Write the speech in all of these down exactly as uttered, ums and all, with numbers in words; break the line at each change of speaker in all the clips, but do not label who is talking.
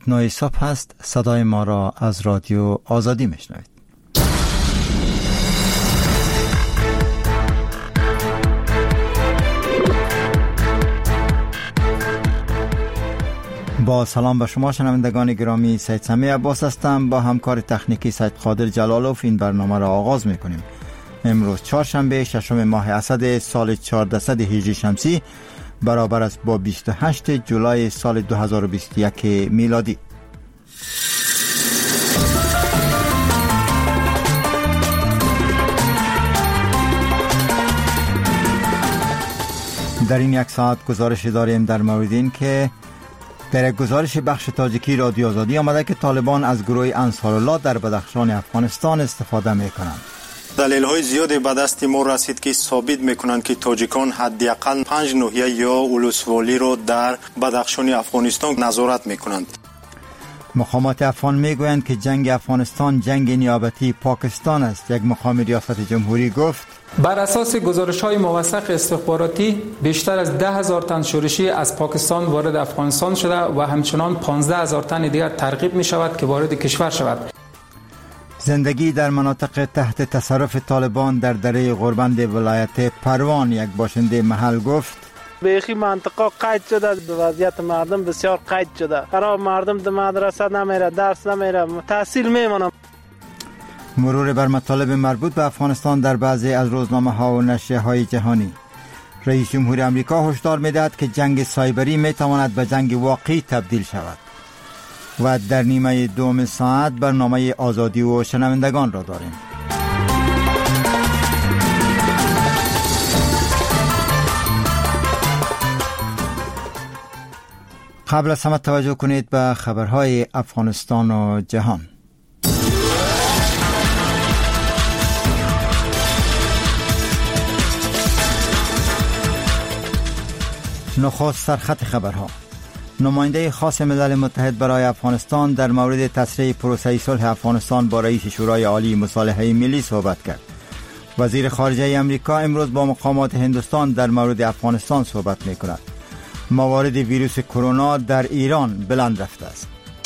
نه صبح است. صدای ما را از رادیو آزادی میشنوید. با سلام به شما شنوندگان گرامی، سید سمی عباس هستم. با همکار تکنیکی سید قادر جلالوف این برنامه را آغاز میکنیم. امروز چهارشنبه ششم ماه اسد سال چهاردهصد هجری شمسی برابر است با بیست و هشتم جولای سال دو هزار و بیست و یک میلادی. در این یک ساعت گزارش داریم در مورد این که در یک گزارش بخش تاجیکی رادیو آزادی آمده که طالبان از گروه انصارالله در بدخشان افغانستان استفاده میکنند.
دلیل‌های زیادی به دست ما رسید که ثابت می‌کنند که تاجیکان حداقل پنج ناحیه یا ولسوالی را در بدخشان افغانستان نظارت می‌کنند.
مقامات افغان میگویند که جنگ افغانستان جنگ نیابتی پاکستان است. یک مقام ریاست جمهوری گفت
بر اساس گزارش‌های موثق استخباراتی بیشتر از ده هزار تن شورشی از پاکستان وارد افغانستان شده و همچنان پانزده هزار تن دیگر ترغیب می‌شود که وارد کشور شود.
زندگی در مناطق تحت تصرف طالبان در دره غربند ولایت پروان، یک باشنده محل گفت
بیخی منطقه قید شده، وضعیت مردم بسیار قید شده. برای مردم در مدرسه نمیره، درس نمیره، تحصیل میمونه.
مرور بر مطالب مربوط به افغانستان در بعضی از روزنامه ها و نشریه های جهانی. رئیس جمهور آمریکا هشدار میدهد که جنگ سایبری میتواند به جنگ واقعی تبدیل شود. و در نیمه دوم ساعت برنامه آزادی و شنوندگان را داریم. قبل از همه توجه کنید به خبرهای افغانستان و جهان. نخست سرخط خبرها. نماینده خاص ملل متحد برای افغانستان در مورد تسریع پروسه صلح افغانستان با رئیس شورای عالی مصالحه ملی صحبت کرد. وزیر خارجه امریکا امروز با مقامات هندوستان در مورد افغانستان صحبت می کند. موارد ویروس کرونا در ایران بلند رفته است.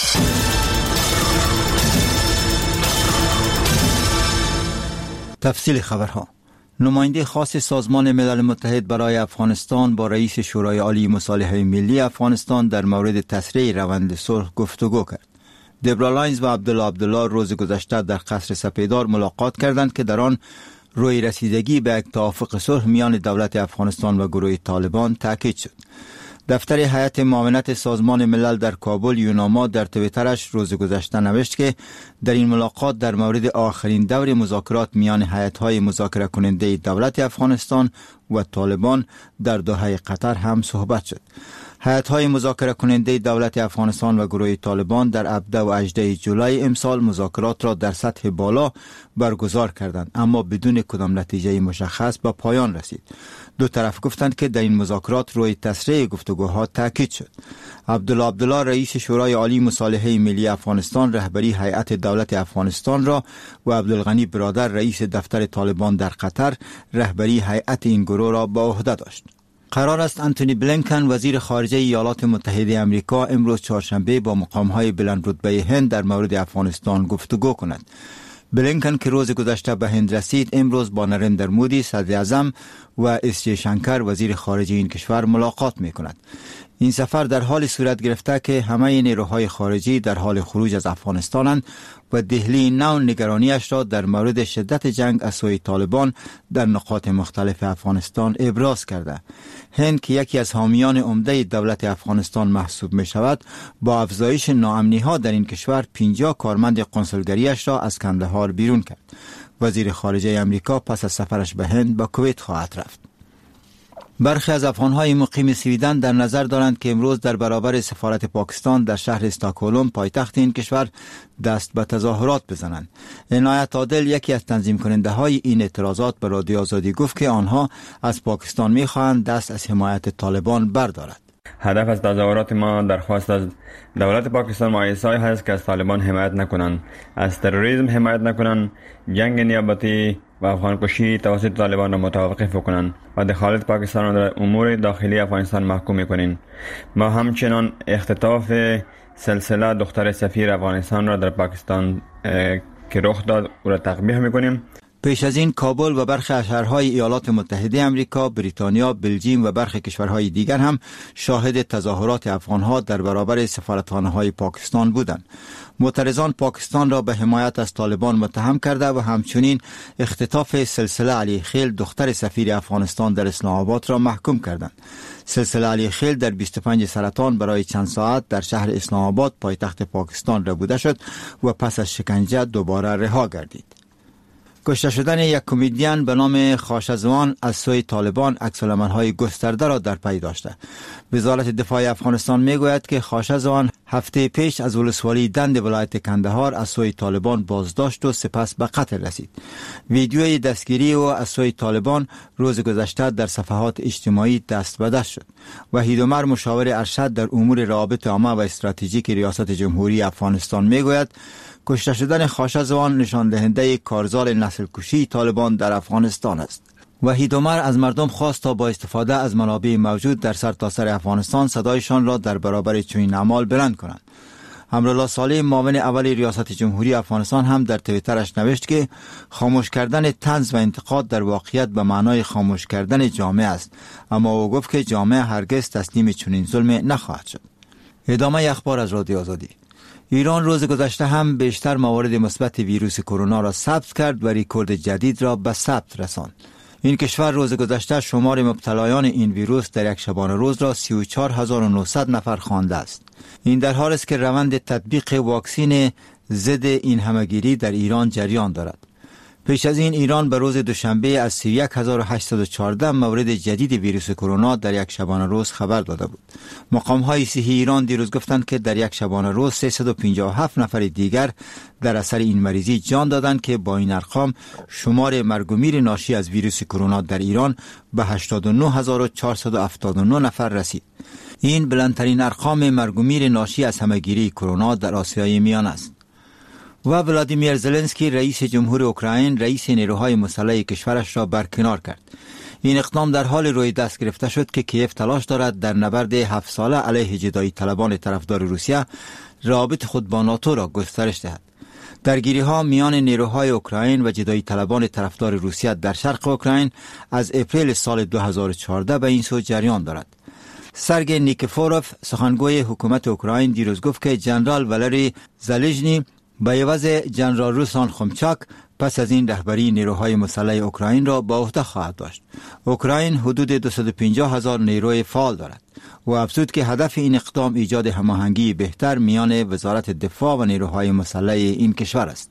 تفصیل خبرها. نماینده خاص سازمان ملل متحد برای افغانستان با رئیس شورای عالی مصالحه ملی افغانستان در مورد تسریع روند صلح گفتگو کرد. دبرا لاینز و عبدالله عبدالله روز گذشته در قصر سپیدار ملاقات کردند که در آن روی رسیدگی به یک توافق صلح میان دولت افغانستان و گروه طالبان تاکید شد. دفتر هیئت معاونت سازمان ملل در کابل یوناما در توییترش روز گذشته نوشت که در این ملاقات در مورد آخرین دور مذاکرات میان هیئت‌های مذاکره کننده دولت افغانستان و طالبان در دوحه قطر هم صحبت شد. هیئت‌های مذاکره کننده دولت افغانستان و گروه طالبان در هفده و هجده جولای امسال مذاکرات را در سطح بالا برگزار کردند، اما بدون کدام نتیجه مشخص به پایان رسید. دو طرف گفتند که در این مذاکرات روی تسریع گفتگوها تاکید شد. عبدالله عبدالله رئیس شورای عالی مصالحه ملی افغانستان رهبری هیئت دولت افغانستان را و عبدالغنی برادر رئیس دفتر طالبان در قطر رهبری هیئت این گروه را به عهده داشت. قرار است انتونی بلینکن وزیر خارجه ایالات متحده آمریکا امروز چهارشنبه با مقام‌های بلند رتبه هند در مورد افغانستان گفتگو کند. بلینکن که روز گذشته به هند رسید امروز با نریندر مودی صدر اعظم و اس جی شنکر وزیر خارجه این کشور ملاقات می کند. این سفر در حال صورت گرفته که همه نیروهای خارجی در حال خروج از افغانستانند و دهلی نو نگرانیش را در مورد شدت جنگ از سوی طالبان در نقاط مختلف افغانستان ابراز کرده. هند که یکی از حامیان عمده دولت افغانستان محسوب می شود، با افزایش ناامنی ها در این کشور پنجاه کارمند قنسولگریش را از کندهار بیرون کرد. وزیر خارجه امریکا پس از سفرش به هند به کویت خواهد رفت. برخی از افغان‌های مقیم سویدن در نظر دارند که امروز در برابر سفارت پاکستان در شهر استکهلم پایتخت این کشور دست به تظاهرات بزنند. عنایت عادل یکی از تنظیم کننده های این اعتراضات به رادیو آزادی گفت که آنها از پاکستان می‌خواهند دست از حمایت طالبان بردارد.
هدف از تظاهرات ما درخواست از دولت پاکستان و آیسای هست که از طالبان حمایت نکنند، از تروریسم حمایت نکنند، جنگ نیابتی و افغان کشی توسط طالبان را متوقف کنند و دخالت پاکستان را در امور داخلی افغانستان محکوم کنند. ما همچنان اختطاف سلسله دختر سفیر افغانستان را در پاکستان که رخ داد او را تقبیح میکنیم.
پیش از این کابل و برخی از شهرهای ایالات متحده آمریکا، بریتانیا، بلژیم و برخی کشورهای دیگر هم شاهد تظاهرات افغانها در برابر سفارتخانه‌های پاکستان بودند. معترضان پاکستان را به حمایت از طالبان متهم کرده و همچنین اختطاف سلسله علی خیل دختر سفیر افغانستان در اسلام آباد را محکوم کردند. سلسله علی خیل در بیست و پنج سرطان برای چند ساعت در شهر اسلام آباد پایتخت پاکستان ربوده شد و پس از شکنجه دوباره رها گردید. کشته شدن یک کمدین به نام خاشزوان از سوی طالبان عکس‌العمل‌های گسترده را در پی داشته. وزارت دفاع افغانستان میگوید که خاشزوان هفته پیش از ولسوالی دند ولایت کندهار از سوی طالبان بازداشت و سپس به قتل رسید. ویدیوی دستگیری او از سوی طالبان روز گذشته در صفحات اجتماعی دست به دست شد. وحید عمر مشاور ارشد در امور روابط عامه و استراتژیک ریاست جمهوری افغانستان میگوید کشته شدن خاشزوان نشان دهنده کارزار نسل کشی طالبان در افغانستان است. وحید عمر از مردم خواست تا با استفاده از منابع موجود در سرتاسر افغانستان صدایشان را در برابر چنین اعمال بلند کنند. امرالله صالح معاون اول ریاست جمهوری افغانستان هم در توییترش نوشت که خاموش کردن طنز و انتقاد در واقعیت به معنای خاموش کردن جامعه است، اما او گفت که جامعه هرگز تسلیم چنین ظلم نخواهد شد. ادامه اخبار از رادیو آزادی. ایران روز گذشته هم بیشتر موارد مثبت ویروس کرونا را ثبت کرد و رکورد جدید را به ثبت رساند. این کشور روز گذشته شمار مبتلایان این ویروس در یک شبانه روز را سی و چهار هزار و نهصد نفر خوانده است. این در حالی است که روند تطبیق واکسن ضد این همهگیری در ایران جریان دارد. پیش از این ایران به روز دوشنبه از سی و یک هزار و هشتصد و چهارده مورد جدید ویروس کرونا در یک شبانه روز خبر داده بود. مقام‌های صحی ایران دیروز گفتند که در یک شبانه روز سیصد و پنجاه و هفت نفر دیگر در اثر این مریضی جان دادند که با این ارقام شمار مرگ و میر ناشی از ویروس کرونا در ایران به هشتاد و نه هزار و چهارصد و هفتاد و نه نفر رسید. این بلندترین ارقام مرگ و میر ناشی از همهگیری کرونا در آسیای میانه است. و ولادیمیر زلنسکی رئیس جمهور اوکراین رئیس نیروهای مسلح کشورش را برکنار کرد. این اقدام در حال روی دست گرفته شد که کیف تلاش دارد در نبرد هفت ساله علیه جدایی طلبان طرفدار روسیه رابط خود با ناتو را گسترش دهد. درگیری ها میان نیروهای اوکراین و جدایی طلبان طرفدار روسیه در شرق اوکراین از اپریل سال دو هزار و چهارده به این سو جریان دارد. سرگئی نیکفوروف سخنگوی حکومت اوکراین دیروز گفت که جنرال والری زالژنی به عوض جنرال روسلان خمچاک پس از این رهبری نیروهای مسلح اوکراین را با عهده خواهد داشت. اوکراین حدود دویست و پنجاه هزار نیروی فعال دارد و افزود که هدف این اقدام ایجاد هماهنگی بهتر میان وزارت دفاع و نیروهای مسلح این کشور است.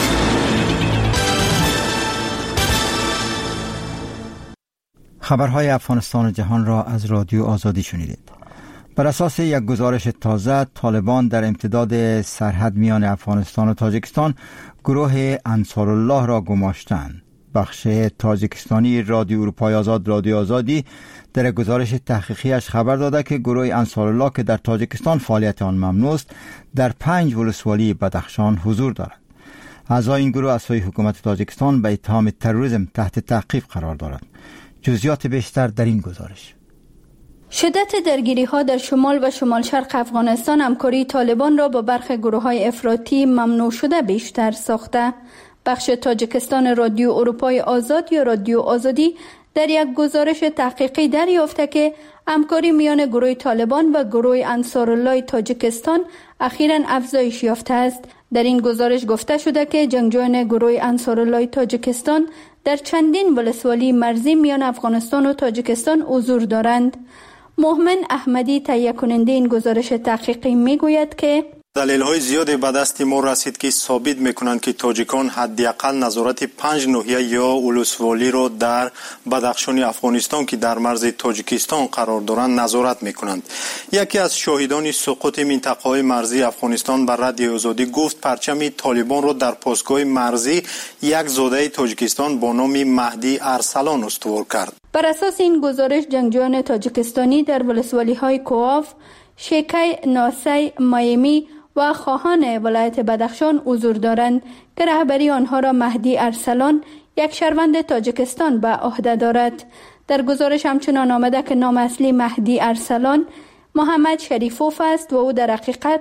خبرهای افغانستان و جهان را از رادیو آزادی شنیدید. بر اساس یک گزارش تازه، طالبان در امتداد سرحد میان افغانستان و تاجیکستان گروه انصارالله را گماشتند. بخش تاجیکستانی رادیو اروپای آزاد رادیو آزادی در گزارش تحقیقیش خبر داده که گروه انصارالله که در تاجیکستان فعالیت آن ممنوع است، در پنج ولسوالی بدخشان حضور دارد. اعضای این گروه از سوی حکومت تاجیکستان به اتهام تروریسم تحت تعقیب قرار دارد. جزئیات بیشتر در این گزارش.
شدت درگیری ها در شمال و شمال شرق افغانستان همکاری طالبان را با برخی گروه های افراطی ممنوع شده بیشتر ساخته. بخش تاجیکستان رادیو اروپای آزاد یا رادیو آزادی در یک گزارش تحقیقی دریافته که همکاری میان گروه طالبان و گروه انصارالله تاجیکستان اخیراً افزایش یافته است. در این گزارش گفته شده که جنگجویان گروه انصارالله تاجیکستان در چندین ولسوالی مرزی میان افغانستان و تاجیکستان حضور دارند. محمد احمدی تهیه کننده این گزارش تحقیقی میگوید که
دلیل‌های زیادی به دست ما رسید که ثابت می‌کنند که تاجیکان حداقل نظارت پنج ناحیه یا ولسوالی را در بدخشان افغانستان که در مرز تاجیکستان قرار دارند نظارت می‌کنند. یکی از شاهدان سقوط منطقه‌های مرزی افغانستان بر رادیو آزادی گفت پرچم طالبان را در پاسگاه مرزی یک زاده تاجیکستان با نام مهدی ارسلان استوار کرد.
بر اساس این گزارش جنگجویان تاجیکستانی در ولسوالی‌های کوآف، شیکی، ناسی، مایمی و خواهان ولایت بدخشان حضور دارند که رهبری آنها را مهدی ارسلان، یک شهروند تاجیکستان، به عهده دارد. در گزارش همچنان آمده که نام اصلی مهدی ارسلان محمد شریفوف است و او در حقیقت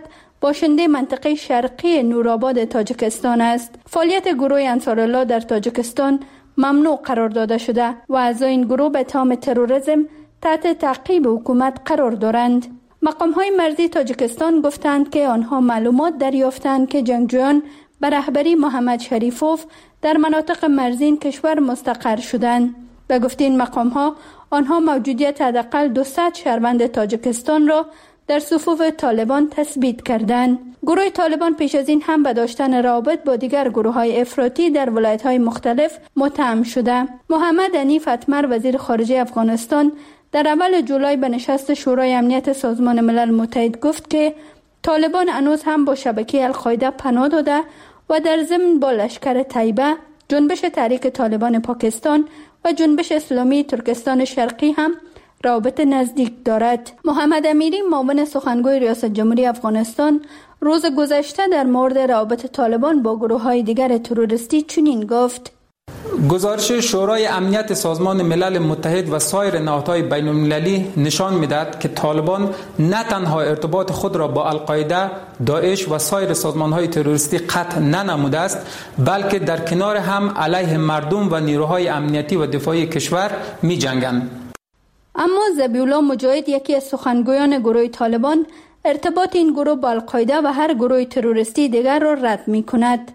باشنده منطقه شرقی نورآباد تاجیکستان است. فعالیت گروه انصارالله در تاجیکستان ممنوع قرار داده شده و اعضای این گروه به اتهام تروریسم تحت تعقیب حکومت قرار دارند. مقام‌های مرزی تاجیکستان گفتند که آنها معلومات دریافتند که جنگجویان به رهبری محمد شریفوف در مناطق مرزی کشور مستقر شدند. به گفته این مقام‌ها آنها موجودیت حداقل دویست شهروند تاجیکستان را در صفوف طالبان تثبیت کردند. گروه طالبان پیش از این هم به داشتن روابط با دیگر گروه‌های افراطی در ولایت‌های مختلف متهم شده. محمد حنیف اتمر وزیر خارجه افغانستان در اول جولای به نشست شورای امنیت سازمان ملل متحد گفت که طالبان هنوز هم با شبکه القاعده پناه داده و در ضمن با لشکر طیبه، جنبش تحریک طالبان پاکستان و جنبش اسلامی ترکستان شرقی هم روابط نزدیک دارد. محمد امیری معاون سخنگوی ریاست جمهوری افغانستان روز گذشته در مورد روابط طالبان با گروه‌های دیگر تروریستی چنین گفت:
گزارش شورای امنیت سازمان ملل متحد و سایر نهادهای بین المللی نشان می‌دهد که طالبان نه تنها ارتباط خود را با القاعده، داعش و سایر سازمان‌های تروریستی قطع ننموده است، بلکه در کنار هم علیه مردم و نیروهای امنیتی و دفاعی کشور می‌جنگند.
اما ذبیح‌الله مجاهد، یکی از سخنگویان گروه طالبان، ارتباط این گروه با القاعده و هر گروه تروریستی دیگر را رد می‌کند.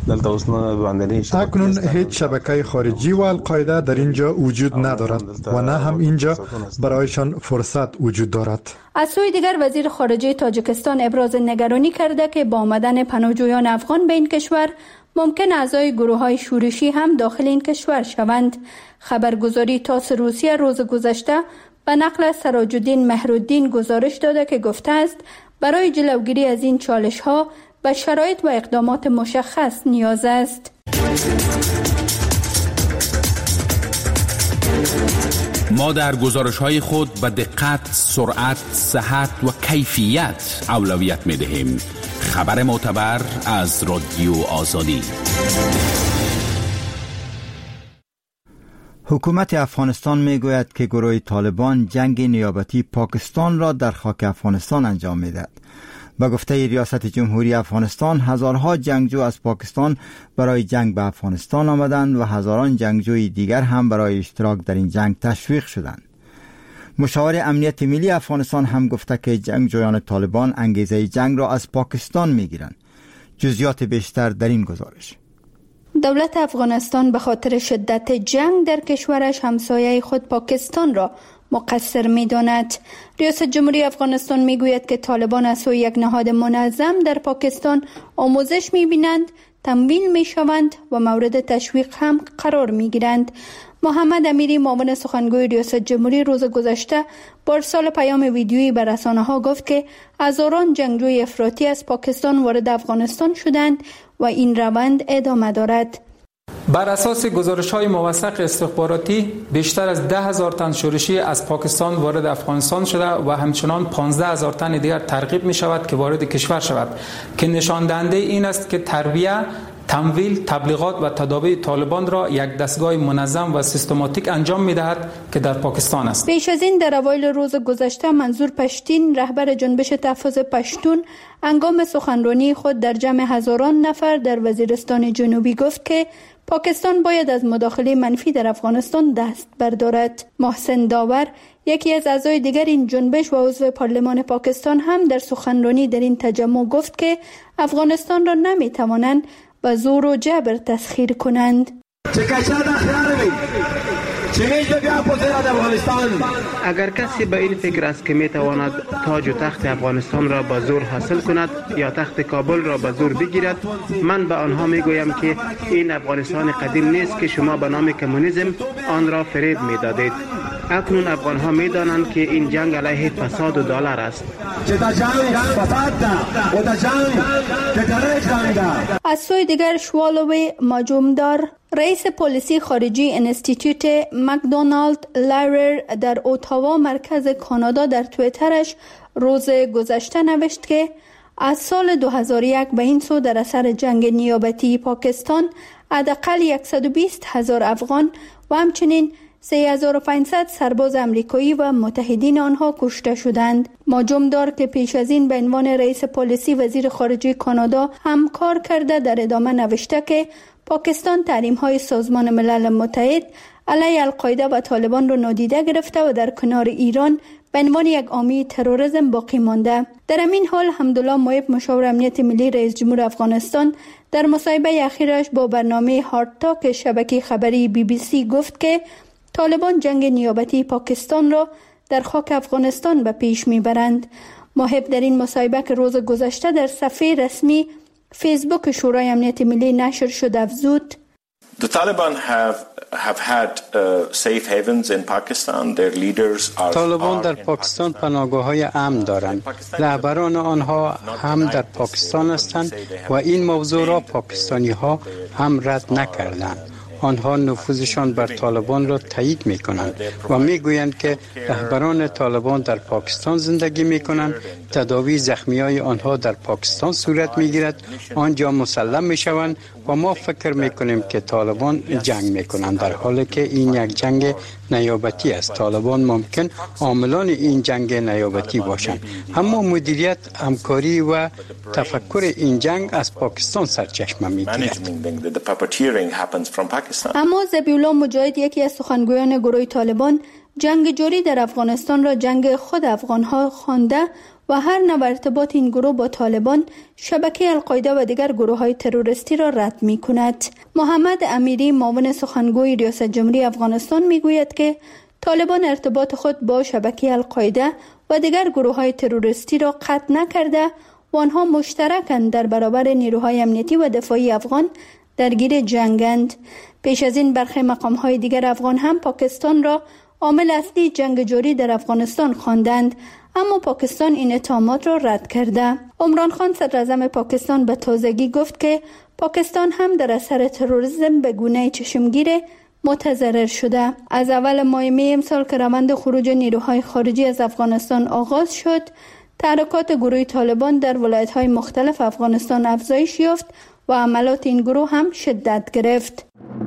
اکنون هیچ شبکه خارجی و القاعده در اینجا وجود ندارد و نه هم اینجا برایشان فرصت وجود دارد.
از سوی دیگر وزیر خارجه تاجیکستان ابراز نگرانی کرده که با آمدن پناهجویان افغان به این کشور ممکن اعضای گروه‌های شورشی هم داخل این کشور شوند. خبرگزاری تاس روسیه روز گذشته به نقل از سراج الدین مهرالدین گزارش داده که گفته است برای جلوگیری از این چالش‌ها به شرایط و اقدامات مشخص نیاز است.
ما در گزارش‌های خود به دقت، سرعت، صحت و کیفیت اولویت می‌دهیم. خبر معتبر از رادیو آزادی.
حکومت افغانستان میگوید که گروه طالبان جنگ نیابتی پاکستان را در خاک افغانستان انجام میدهد. با گفته ریاست جمهوری افغانستان، هزارها جنگجو از پاکستان برای جنگ به افغانستان آمدند و هزاران جنگجوی دیگر هم برای اشتراک در این جنگ تشویق شدند. مشاور امنیت ملی افغانستان هم گفته که جنگجویان طالبان انگیزه جنگ را از پاکستان میگیرند. جزئیات بیشتر در این گزارش.
دولت افغانستان به خاطر شدت جنگ در کشورش همسایه خود پاکستان را مقصر می داند. ریاست جمهوری افغانستان می گوید که طالبان از سوی یک نهاد منظم در پاکستان آموزش می بینند، تمویل می شوند و مورد تشویق هم قرار می گیرند. محمد امیری معاون سخنگوی ریاست جمهوری روز گذشته با ارسال پیام ویدیویی به رسانه ها گفت که هزاران جنگجوی افراطی از پاکستان وارد افغانستان شدند و این روند ادامه دارد.
بر اساس گزارش‌های موثق استخباراتی بیشتر از ده هزار تن شورشی از پاکستان وارد افغانستان شده و همچنان پانزده هزار تن دیگر ترغیب می شود که وارد کشور شود، که نشان دهنده این است که تربیه، تمویل، تبلیغات و تداوی طالبان را یک دستگاه منظم و سیستماتیک انجام می دهد که در پاکستان است.
پیش از این در اوایل روز گذشته منظور پشتین، رهبر جنبش تحفظ پشتون، هنگام سخنرانی خود در جمع هزاران نفر در وزیرستان جنوبی گفت که پاکستان باید از مداخله منفی در افغانستان دست بردارد. محسن داور، یکی از اعضای دیگر این جنبش و عضو پارلمان پاکستان، هم در سخنرانی در این تجمع گفت که افغانستان را نمی توانند با زور و جبر تسخیر کنند.
اگر کسی به این فکر است که می تواند تاج و تخت افغانستان را با زور حاصل کند یا تخت کابل را با زور بگیرد، من به آنها می گویم که این افغانستان قدیم نیست که شما به نام کمونیسم آن را فریب می دادید. اکنون افغانها می دانند که این جنگ علیه فساد و دلار است.
از سوی دیگر شوالوی ماجومدار، رئیس پلیسی خارجی انستیتوت مکدونالد لایرر در اوتاوا مرکز کانادا در توییترش روز گذشته نوشت که از سال دو هزار و یک به این سو در اثر جنگ نیابتی پاکستان حداقل صد و بیست هزار افغان و همچنین سه هزار و پانصد سرباز امریکایی و متحدین آنها کشته شدند. ماجومدار که پیش از این به عنوان رئیس پالیسی وزیر خارجه کانادا هم کار کرده در ادامه نوشته که پاکستان تحریم‌های سازمان ملل متحد علیه القاعده و طالبان را نادیده گرفته و در کنار ایران به عنوان یک عامل تروریسم باقی مانده. در همین حال حمدالله مویب مشاور امنیت ملی رئیس جمهور افغانستان در مصاحبه اخیرش با برنامه هارد تاک شبکه خبری بی بی سی گفت که طالبان جنگ نیابتی پاکستان را در خاک افغانستان به پیش میبرند. مویب در این مصاحبه که روز گذشته در صفحه رسمی فیسبوک شورای امنیت ملی نشر شد افزود:
The Taliban have have had uh, safe havens in Pakistan. Their leaders are
طالبان در پاکستان پناهگاه‌های امن دارند. رهبران آنها هم در پاکستان هستند و این موضوع را پاکستانی‌ها هم رد نکردند. آنها نفوذشان بر طالبان را تایید می کنند و می گویند که رهبران طالبان در پاکستان زندگی می کنند. تداوی زخمی های آنها در پاکستان صورت می گیرد، آنجا مسلم می شوند و ما فکر می کنیم که طالبان جنگ می کنند، در حالی که این یک جنگ نیابتی است. طالبان ممکن عاملان این جنگ نیابتی باشند، اما مدیریت، همکاری و تفکر این جنگ از پاکستان سرچشمه می گیرد.
اما ذبیحالله مجاهد، یکی از سخنگویان گروه طالبان، جنگ جاری در افغانستان را جنگ خود افغانها خوانده و هر نوع ارتباط این گروه با طالبان، شبکه القاعده و دیگر گروه‌های تروریستی را رد می‌کند. محمد امیری، معاون سخنگوی ریاست جمهوری افغانستان، می‌گوید که طالبان ارتباط خود با شبکه القاعده و دیگر گروه‌های تروریستی را قطع نکرده و آنها مشترکاً در برابر نیروهای امنیتی و دفاعی افغان درگیر جنگند. پیش از این برخی مقام‌های دیگر افغان هم پاکستان را عامل اصلی جنگ جاری در افغانستان خواندند، اما پاکستان این اتهامات را رد کرده. عمران خان، صدر اعظم پاکستان، به تازگی گفت که پاکستان هم در اثر تروریسم به گونه چشمگیر متضرر شده. از اول ماه می امسال که روند خروج نیروهای خارجی از افغانستان آغاز شد، تحرکات گروه طالبان در ولایت‌های مختلف افغانستان افزایش یافت و عملات این گروه هم شدت گرفت.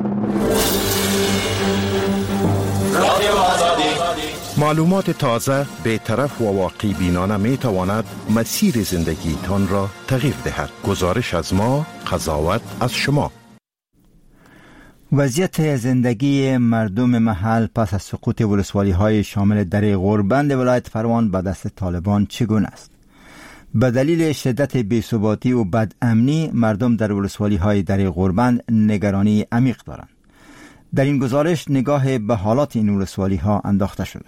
معلومات تازه، بی‌طرف و واقعی بینانه می تواند مسیر زندگی تان را تغییر دهد. گزارش از ما، قضاوت از شما.
وضعیت زندگی مردم محل پس از سقوط ولسوالی‌های شامل دره غوربند ولایت پروان به دست طالبان چگونه است؟ به دلیل شدت بی‌ثباتی و بدامنی، مردم در ولسوالی‌های دره غوربند نگرانی عمیق دارند. در این گزارش نگاه به حالات این ولسوالی‌ها انداخته شده.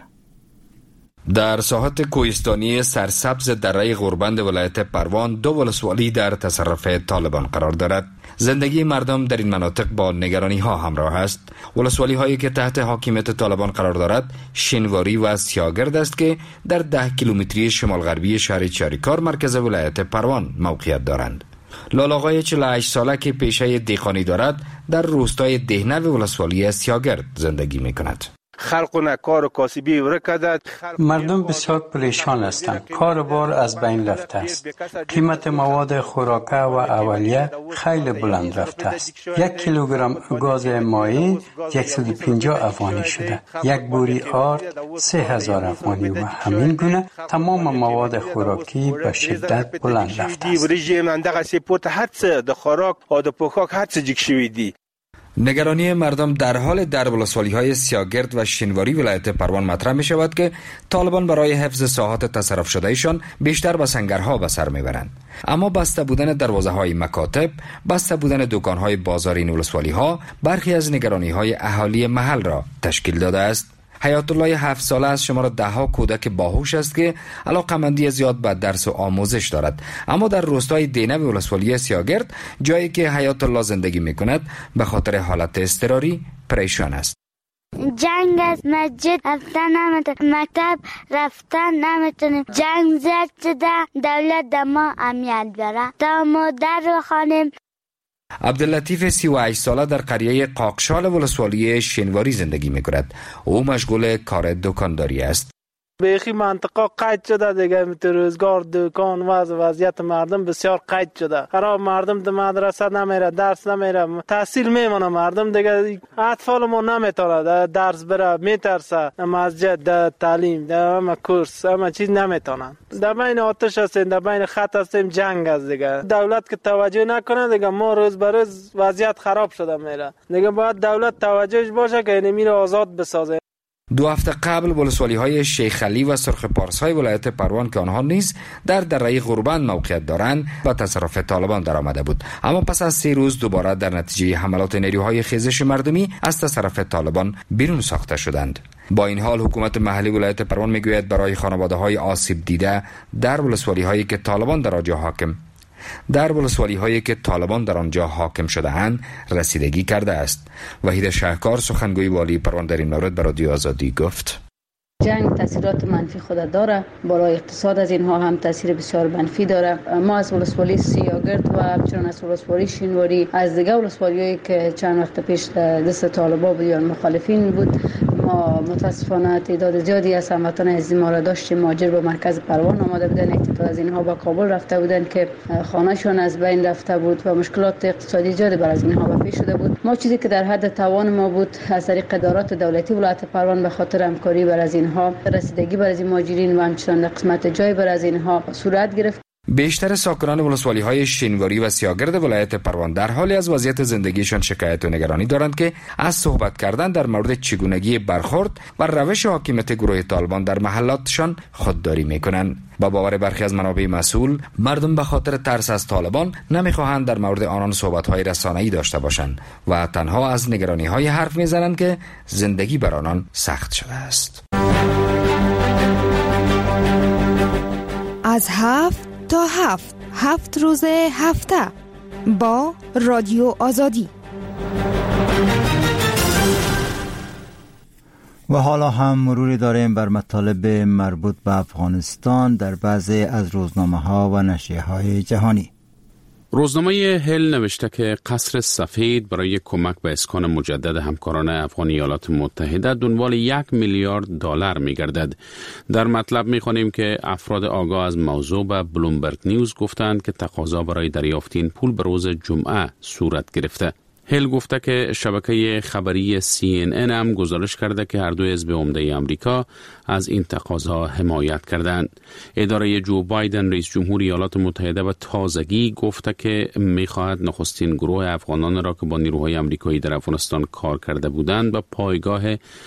در ساحت کوهستانی سرسبز دره غوربند ولایت پروان دو ولسوالی در تصرف طالبان قرار دارد. زندگی مردم در این مناطق با نگرانی ها همراه است. ولسوالی هایی که تحت حاکمیت طالبان قرار دارد شینواری و سیاگرد است که در ده کیلومتری شمال غربی شهر چاریکار مرکز ولایت پروان موقعیت دارند. لالاغای چهل و هشت ساله که پیشه دیقانی دارد در روستای دهنو ولسوالی سیاگرد زندگی می کند.
خلق کار و کاسبی ورکدد.
مردم بسیار پریشان هستند. کار بار از بین رفته است. قیمت مواد خوراکه و اولیه خیلی بلند رفته است. یک کیلوگرم گاز مایع صد و پنجاه افغانی شده. یک بوری آرد سه هزار افغانی و همین گونه تمام مواد خوراکی به شدت بلند رفته است.
رژیم اندغه سپورت هر څه د خوراک او د پوښاک هر څه جګ شوی دی.
نگرانی مردم در حال در ولسوالی‌های سیاگرد و شینواری ولایت پروان مطرح می شود که طالبان برای حفظ ساحات تصرف شده ایشان بیشتر به سنگرها به سر میبرند. اما بسته بودن دروازه‌های مکاتب، بسته بودن دکان‌های بازار این ولسوالی‌ها برخی از نگرانی‌های اهالی محل را تشکیل داده است. حیات الله هفت ساله از شمار ده ها کودک باهوش است که علاقمندی زیاد به درس و آموزش دارد، اما در روستای دینو ولسوالی سیاگرد، جایی که حیات الله زندگی می کند، به خاطر حالت اضطراری پریشان است.
جنگ از مسجد رفتن نمیتونیم، مکتب رفتن نمیتونیم. جنگ زیاد شده، دولت در ما امنیت بیاره تا ما در بخوانیم.
عبداللطیف سی و هشت ساله در قریه قاقشال ولسوالی شینواری زندگی می کند. او مشغول کار دکانداری است.
بیخی منطقه قید شده دیگه، روزگار دکان و وضعیت مردم بسیار قید شده. قرار مردم در مدرسه نمیره، درس نمیره، تحصیل میمونه مردم دیگه. اطفال ما نمیتونه درس بره، میترسه مسجد، در تعلیم، در همه کورس، همه چیز نمیتونن. در بین آتش هستیم، در بین خط هستیم، جنگ است دیگه. دولت که توجه نکنه دیگه ما روز به روز وضعیت خراب شده میره دیگه. باید دولت توجهش باشه که این میره آزاد بسازه.
دو هفته قبل ولسوالی های شیخ علی و سرخ پارس های ولایت پروان که آنها نیز در دره غربند موقعیت دارند و تصرف طالبان در آمده بود، اما پس از سه روز دوباره در نتیجه حملات نیروهای خیزش مردمی از تصرف طالبان بیرون ساخته شدند. با این حال حکومت محلی ولایت پروان میگوید برای خانواده های آسیب دیده در ولسوالی هایی که طالبان در آنجا حاکم در ولسوالی هایی که طالبان در آنجا حاکم شده اند رسیدگی کرده است. وحید شهکار سخنگوی والی پروان در این مورد به رادیو آزادی گفت:
جنگ تاثیرات منفی خود داره، برای اقتصاد از اینها هم تاثیر بسیار منفی داره. ما از ولسوالی سیاگرد و همچنان از ولسوالی شینواری، از دیگه ولسوالیایی که چند وقت پیش دست طالبان بود یا مخالفین بود، ما متاسفانه تعداد زیادی از هموطنان از ما را داشتیم مهاجر به مرکز پروان آمده بودن. یک تعداد از اینها به کابل رفته بودن که خانه‌شان از بین رفته بود و مشکلات اقتصادی زیادی بر از اینها به پیش شده بود. ما چیزی که در حد توان ما بود از طریق ادارات دولتی ولایت پروان به خاطر همکاری بر از اینها رسیدگی بر از این مهاجرین و همچنان قسمت جای بر از اینها صورت گرفت.
بیشتر ساکنان ولسوالی های شینواری و سیاگرد ولایت پروان در حالی از وضعیت زندگیشان شکایت و نگرانی دارند که از صحبت کردن در مورد چگونگی برخورد و روش حاکمیت گروه طالبان در محلاتشان خودداری میکنند. با باور برخی از منابع مسئول، مردم به خاطر ترس از طالبان نمیخواهند در مورد آنان صحبت های رسانه‌ای داشته باشند و تنها از نگرانی های حرف میزنند که زندگی بر آنان سخت شده است.
از هفت تا هفت هفت روز هفته با رادیو آزادی.
و حالا هم مروری داریم بر مطالب مربوط به افغانستان در بعضی از روزنامه ها و نشریه های جهانی.
روزنامه هل نوشته که قصر سفید برای کمک به اسکان مجدد همکاران افغان ایالات متحده دنبال یک میلیارد دلار می‌گردد. در مطلب می‌خوانیم که افراد آگاه از موضوع به بلومبرگ نیوز گفتند که تقاضا برای دریافت این پول به روز جمعه صورت گرفته. هل گفته که شبکه خبری سی ان ان هم گزارش کرده که هر دو حزب عمده امریکا از این تقاضا حمایت کردند. اداره جو بایدن رئیس جمهور ایالات متحده به تازگی گفته که می‌خواهد نخستین گروه افغانان را که با نیروهای امریکایی در افغانستان کار کرده بودند به پایگاه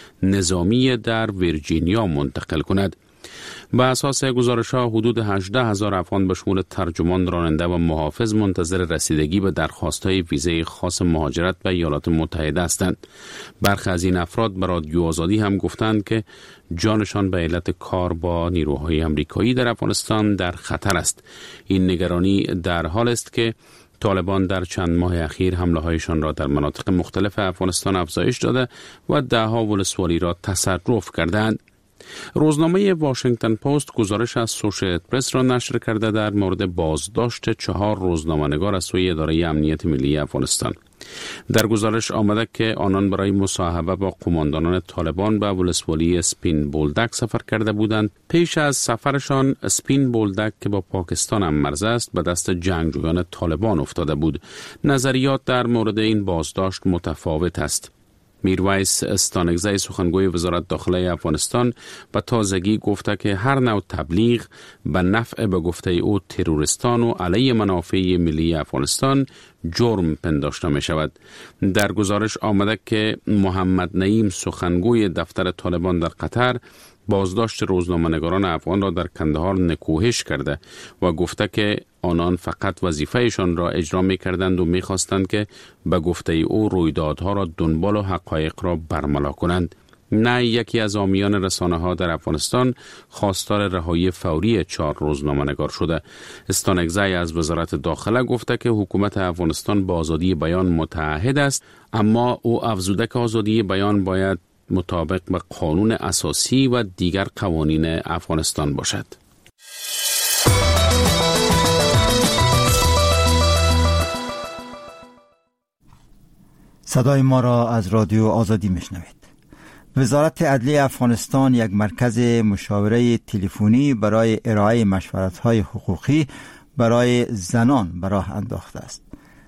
نظامی در ویرجینیا منتقل کند. به اساس گزارش‌ها حدود هجده هزار افغان به شمول ترجمان، راننده و محافظ منتظر رسیدگی به درخواست‌های ویزای خاص مهاجرت به ایالات متحده هستند. برخی از این افراد به رادیو آزادی هم گفتند که جانشان به علت کار با نیروهای امریکایی در افغانستان در خطر است. این نگرانی در حال است که طالبان در چند ماه اخیر حمله‌هایشان را در مناطق مختلف افغانستان افزایش داده و ده‌ها ولسوالی را تصرف کردند. روزنامه واشنگتن پست گزارش از سوشیتد پرس را نشر کرده در مورد بازداشت چهار روزنامه‌نگار از سوی اداره امنیت ملی افغانستان. در گزارش آمده که آنان برای مصاحبه با قماندانان طالبان به ولسوالی سپین بولدک سفر کرده بودند. پیش از سفرشان سپین بولدک که با پاکستان هم مرز است به دست جنگجویان طالبان افتاده بود. نظریات در مورد این بازداشت متفاوت است. میرویس استانگزی سخنگوی وزارت داخلی افغانستان به تازگی گفته که هر نوع تبلیغ به نفع به گفته او تروریستان و علیه منافع ملی افغانستان جرم پنداشته می شود. در گزارش آمده که محمد نعیم سخنگوی دفتر طالبان در قطر بازداشت روزنامه‌نگاران افغان را در کندهار نکوهش کرده و گفته که آنان فقط وظیفه‌شان را اجرا می‌کردند و می‌خواستند که به گفته او رویدادها را دنبال و حقایق را برملا کنند. نه یکی از حامیان رسانه‌ها در افغانستان خواستار رهایی فوری چهار روزنامه‌نگار شده. استانگزی از وزارت داخله گفته که حکومت افغانستان با آزادی بیان متعهد است، اما او افزوده که آزادی بیان باید مطابق به قانون اساسی و دیگر قوانین افغانستان باشد.
صدای ما را از رادیو آزادی میشنوید. وزارت عدلیه افغانستان یک مرکز مشاوره تلفنی برای ارائه مشورت‌های حقوقی برای زنان به راه انداخته است.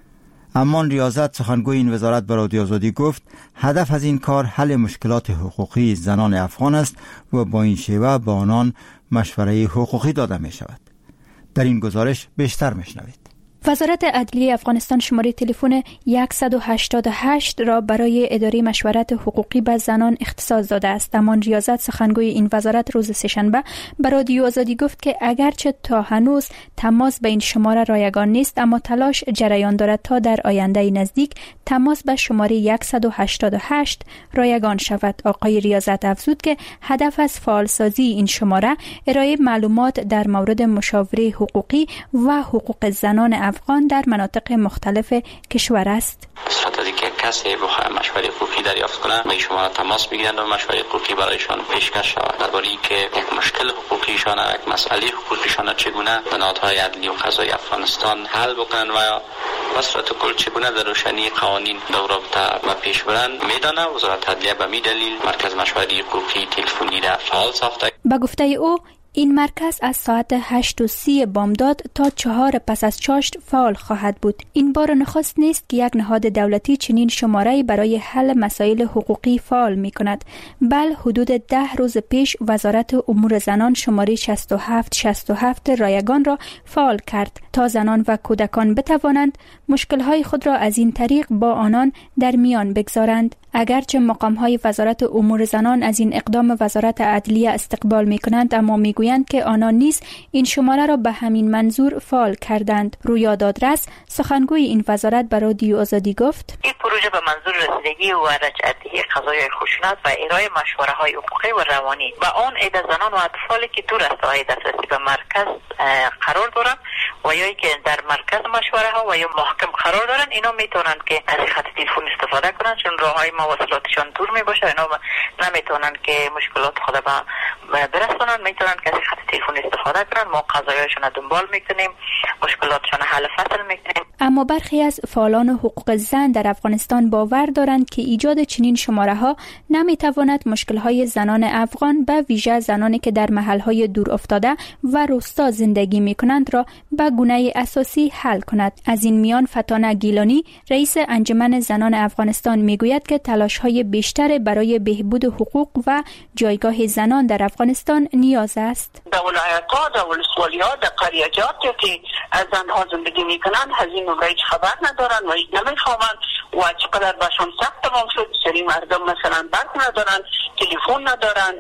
امان ریاضت سخنگوی این وزارت به رادیو آزادی گفت هدف از این کار حل مشکلات حقوقی زنان افغان است و با این شیوه به آنان مشوره حقوقی داده می شود. در این گزارش بیشتر میشنوید.
وزارت عدلیه افغانستان شماره تلفن صد و هشتاد و هشت را برای اداره مشورت حقوقی به زنان اختصاص داده است. امان ریاضت سخنگوی این وزارت روز سه‌شنبه به رادیو آزادی گفت که اگرچه تا هنوز تماس به این شماره رایگان نیست، اما تلاش جریان دارد تا در آینده نزدیک تماس به شماره صد و هشتاد و هشت رایگان شود. آقای ریاضت افزود که هدف از فعالسازی این شماره ارائه معلومات در مورد مشاوره حقوقی و حقوق زنان افغان در مناطق مختلف کشور است.
صورت از اینکه کسی بخواد مشوره حقوقی دریافت کنه به شما تماس بگیرند و مشوره حقوقی برایشان پیشکش شود درباره اینکه یک مشکل حقوقیشان یک مسئله حقوقیشان چگونه به نهادهای عدلی و قضایی افغانستان حل بکنند و به صورت کل چگونه در روشنی قوانین در رابطه و پیش برند میدانه. وزارت عدلیه به می دلیل مرکز مشوره حقوقی تلفنی را فعال ساخته.
به گفته او این مرکز از ساعت هشت و سی بامداد تا چهار پس از چاشت فعال خواهد بود. این بار نخست نیست که یک نهاد دولتی چنین شماره برای حل مسائل حقوقی فعال می کند. بل حدود ده روز پیش وزارت امور زنان شماره شصت و هفت شصت و هفت رایگان را فعال کرد تا زنان و کودکان بتوانند مشکلهای خود را از این طریق با آنان در میان بگذارند. اگرچه مقام‌های وزارت امور زنان از این اقدام وزارت عدلیه استقبال می‌کنند، اما می‌گویند که آنان نیز این شماره را به همین منظور فعال کردند. رویا دادرس سخنگوی این وزارت به رادیو آزادی گفت:
این پروژه به منظور رسیدگی و رجعتی قضایای خشونت و ارائه مشوره‌های حقوقی و روانی به آن عده زنان و اطفالی که دور از ساحه دسترسی به مرکز قرار دارند و یا که در مرکز مشوره‌ها و یا محکم قرار دارند، اینا میتونند که از خط تلفن استفاده کنند، چون راههای مواصلاتشان دور می باشه، اینا نمیتونن که مشکلات خود به برسونن، میتونن که از خط تلفن استفاده کنن. ما قضایاشون دنبال میکنیم، مشکلاتشون حل فصل میکنیم.
اما برخی از فعالان حقوق زن در افغانستان باور دارند که ایجاد چنین شماره ها نمیتواند مشکل های زنان افغان به ویژه زنانی که در محل های دور افتاده و روستا زندگی میکنند را به گونه اساسی حل کند. از این میان فتانه گیلانی رئیس انجمن زنان افغانستان میگوید که تلاش‌های بیشتر برای بهبود حقوق و جایگاه زنان در افغانستان نیاز است.
در ولایت‌ها، در ولسوالی‌ها، در قریه‌جات که زن‌ها زندگی می‌کنند، از این موضوع خبر ندارن و نمی‌فهمند و چقدر باشون سخت تمام شد. سری مردم مثلا برق ندارن، تلفن ندارن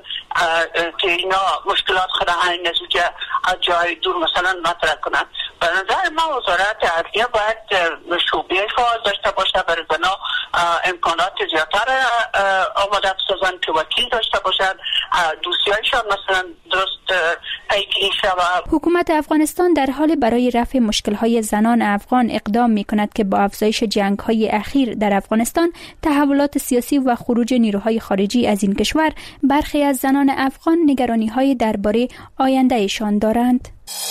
که اینا مشکلات خود همین نتیجه از جای دور مثلا مطرح کنند. به نظر ما وزارت عدلیه باید شعبه فعال داشته باشه برای زن‌ها، امکانات زیادتر آماده بسازن که وکیل داشته باشند، دوسیایشان مثلا درست پیگیری شود.
حکومت افغانستان در حال برای رفع مشکل‌های زنان افغان اقدام می‌کند که با افزایش جنگ‌های اخیر در افغانستان، تحولات سیاسی و خروج نیروهای خارجی از این کشور، برخی از زنان افغان نگرانی‌های درباره آینده‌شان دارند.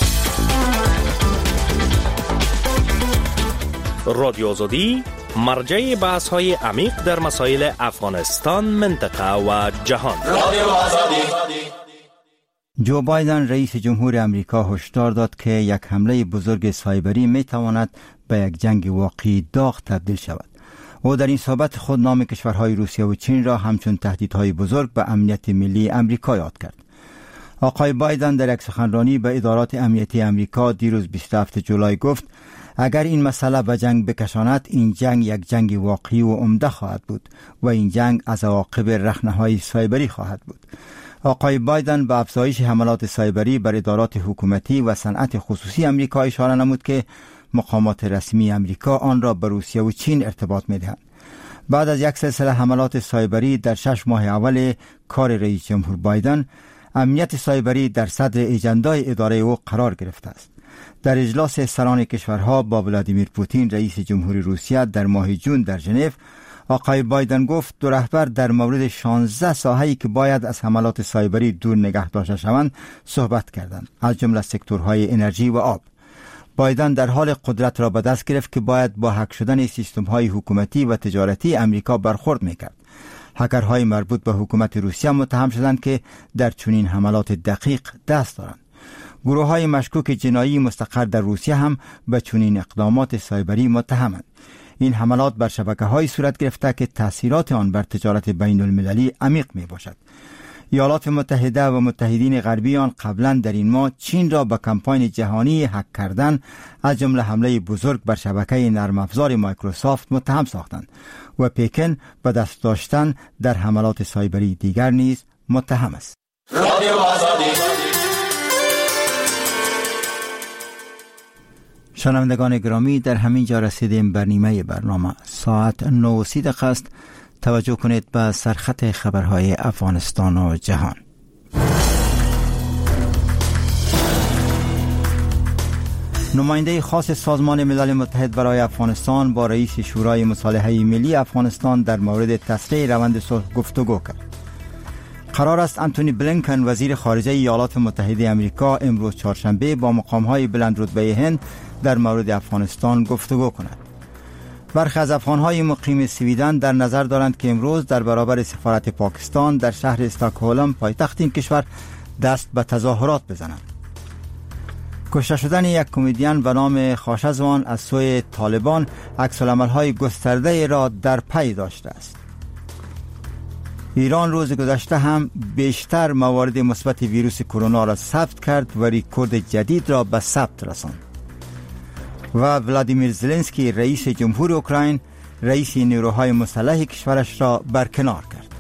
رادیو آزادی مرجع بحث های عمیق در مسائل افغانستان، منطقه و جهان. رادیو آزادی.
جو بایدن رئیس جمهور امریکا هشدار داد که یک حمله بزرگ سایبری می تواند به یک جنگ واقعی داغ تبدیل شود. او در این صحبت خود نام کشورهای روسیه و چین را همچون تهدیدهای بزرگ به امنیت ملی امریکا یاد کرد. آقای بایدن در یک سخنرانی به ادارات امنیتی امریکا دیروز بیست و هفتم جولای گفت اگر این مسئله به جنگ بکشاند، این جنگ یک جنگ واقعی و عمده خواهد بود و این جنگ از عواقب رخنه‌های سایبری خواهد بود. آقای بایدن به افزایش حملات سایبری بر ادارات حکومتی و صنعت خصوصی امریکا اشاره نمود که مقامات رسمی امریکا آن را به روسیه و چین ارتباط می‌دهند. بعد از یک سلسله حملات سایبری در شش ماه اول کار رئیس جمهور بایدن، امنیت سایبری در صدر اجندای اداره او قرار گرفته است. در اجلاس سران کشورها با ولادیمیر پوتین رئیس جمهوری روسیه در ماه جون در ژنو، آقای بایدن گفت دو رهبر در مورد شانزده ساحه‌ای که باید از حملات سایبری دور نگه داشته شوند صحبت کردند، از جمله سکتورهای انرژی و آب. بایدن در حال قدرت را به دست گرفت که باید با هک شدن سیستم‌های حکومتی و تجارتی امریکا برخورد می‌کرد. هکرهای مربوط به حکومت روسیه متهم شدند که در چنین حملات دقیق دست دارند. گروه های مشکوک جنایی مستقر در روسیه هم به چنین اقدامات سایبری متهمند. این حملات بر شبکه‌های صورت گرفته که تأثیرات آن بر تجارت بین المللی عمیق می باشد. ایالات متحده و متحدین غربی آن قبلا در این ماه چین را به کمپاین جهانی هک کردن از جمله حمله بزرگ بر شبکه نرم افزار مایکروسافت متهم ساختند و پکن به دست داشتن در حملات سایبری دیگر نیز متهم است. رادیو آزادی. شنوندگان گرامی، در همین جا رسیدیم بر نیمه برنامه. ساعت نه و سی دقیقه است. توجه کنید به سرخط خبرهای افغانستان و جهان. نماینده خاص سازمان ملل متحد برای افغانستان با رئیس شورای مصالحه ملی افغانستان در مورد تسریع روند صلح گفتگو کرد. قرار است انتونی بلینکن وزیر خارجه ایالات متحده آمریکا امروز چهارشنبه با مقام‌های بلند رتبه هند در مورد افغانستان گفتگو کند. برخی از افغان‌های مقیم سویدن در نظر دارند که امروز در برابر سفارت پاکستان در شهر استکهلم پایتخت این کشور دست به تظاهرات بزنند. کشته شدن یک کمدین به نام خاشزوان از سوی طالبان عکس‌العمل‌های گسترده را در پی داشته است. ایران روز گذشته هم بیشتر موارد مثبت ویروس کرونا را ثبت کرد و رکورد جدید را به ثبت رساند. و ولادیمیر زلنسکی رئیس جمهور اوکراین رئیس نیروهای مسلح کشورش را برکنار کرد.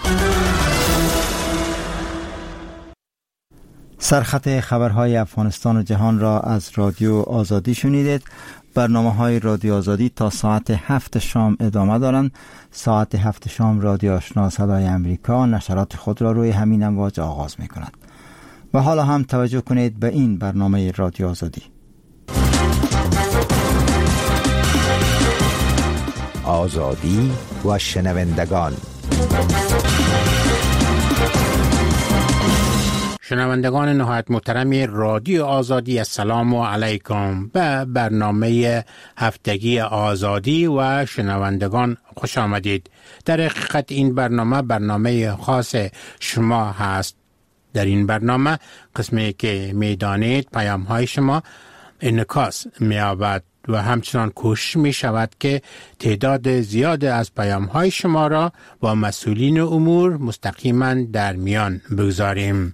سرخط خبرهای افغانستان و جهان را از رادیو آزادی شنیدید. برنامه های رادیو آزادی تا ساعت هفت شام ادامه دارند. ساعت هفت شام رادیو آشنا صدای امریکا نشرات خود را روی همین امواج آغاز می کند. و حالا هم توجه کنید به این برنامه رادیو آزادی.
آزادی و شنوندگان.
شنوندگان نهایت محترم رادیو آزادی، السلام علیکم. به برنامه هفتگی آزادی و شنوندگان خوش آمدید. در حقیقت این برنامه برنامه خاص شما هست. در این برنامه قسمی که میدانید پیام های شما انعکاس می‌یابد و همچنان کوشش می شود که تعداد زیاد از پیام های شما را با مسئولین امور مستقیما در میان بگذاریم.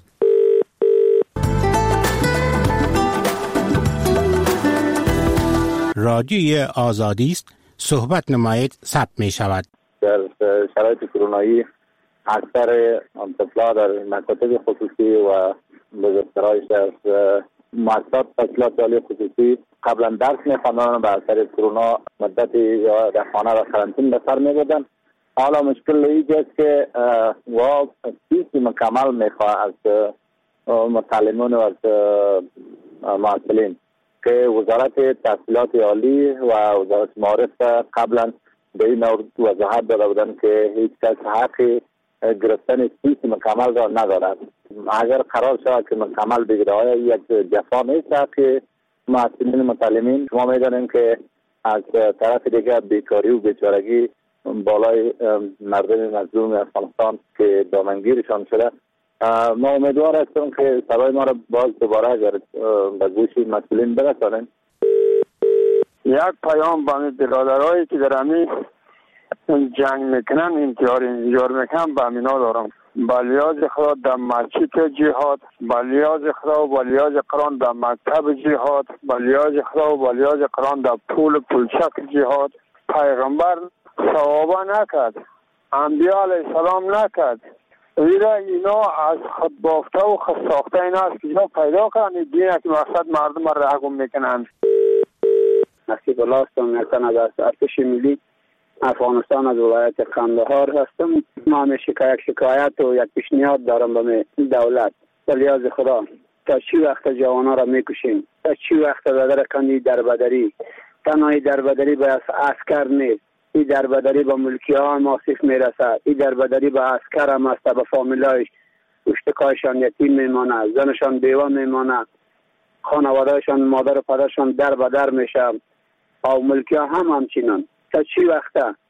رادیوی آزادی است، صحبت نمایید، ثبت می شود.
در شرایط کرونایی اکثر طفلان در مکاتب خصوصی و بزرگترهایش از مؤسسات تشکیلات عالی خصوصی قبلا درس می‌خواندن و به اثر کرونا مدتی یا در خانه و قرنطین به سر می‌بردن. حالا مشکل اینجاست که و فیسی مکمل می‌خواد از متعلمین و از معلمین که وزارت تحصیلات عالی و وزارت معارف قبلا به این وضاحت داده بودن که هیچ کس حق گرفتن فیس مکمل را ندارد. اگر قرار شود که مکمل بگیره یک جفا نیست که معلمین متعلمین شما میدانیم که از طرف دیگر بیکاری و بیچارگی بالای مردم مظلوم افغانستان که دامنگیرشان شده. ما امیدوار هستیم که صدای ما را باز دوباره اگر به گوش مسئولین برسانیم.
یک پیام به برادرایی که در همین جنگ میکنن انتحار انتحار میکنن به امینا دارم. با لیاز خدا در مسجد جهاد، با لیاز خدا و با لیاز قرآن در مکتب جهاد، با لیاز خدا و با لیاز قرآن در پول پولچک جهاد. پیغمبر صحابه نکرد، انبیاء علیه السلام نکرد. ویرا اینا از خود بافته و خود ساخته این است که اینا پیدا کردن دینه که مقصد مردم را رهگم میکنن.
نصیب الله هستم، نکنه از ارتش ملی افغانستان از ولایت قندهار هستم. ما همیشه که یک شکایت و یک پیشنهاد دارم به دولت. به لیاز خدا تا چی وقت جوانا را میکشیم؟ تا چی وقت بدر کنی دربدری؟ تنهایی دربدری به عسکر نیست، این دربدری به ملکی ها هم آسیف میرسه. این دربدری به عسکر هم است، به فامیلایش اشتکایشان یتیم میمانه، زنشان بیوه میمانه، خانوادهشان مادر و پدرشان در بدر میشه. او ملکی ها هم همچنان. تا چی وقته